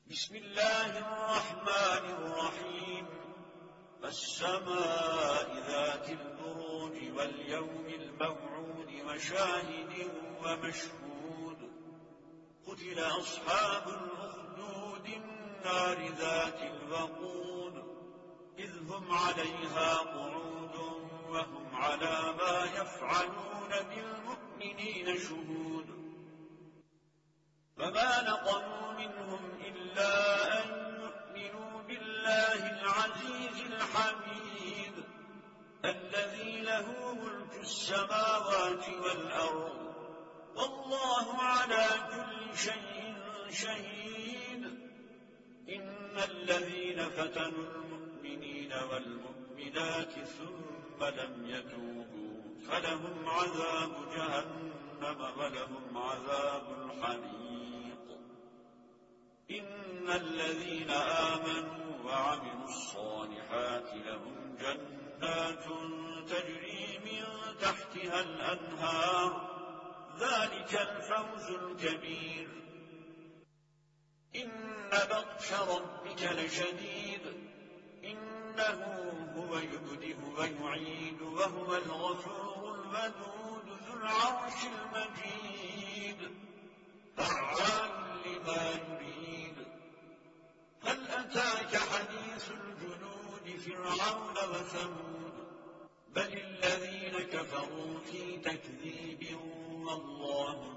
بسم الله الرحمن الرحيم والسماء ذات البروج واليوم الموعود وشاهد ومشهود قتل أصحاب الأخدود النار ذات الوقود إذ هم عليها قعود وهم على ما يفعلون بالمؤمنين شهود فما نقموا منهم إلا أن يؤمنوا بالله العزيز الحميد الذي له ملك السماوات والأرض والله على كل شيء شهيد إن الذين فتنوا المؤمنين والمؤمنات ثم لم يتوبوا فلهم عذاب جهنم ولهم عذاب الحريق إن الذين آمنوا وعملوا الصالحات لهم جنات تجري من تحتها الأنهار ذلك الفوز الكبير إن بطش ربك لشديد إنه هو يبدئ ويعيد وهو الغفور الودود ذو العرش المجيد فعال لما يريد هل أتاك حديث الجنود فرعون وثمود بل الذين كفروا في تكذيب والله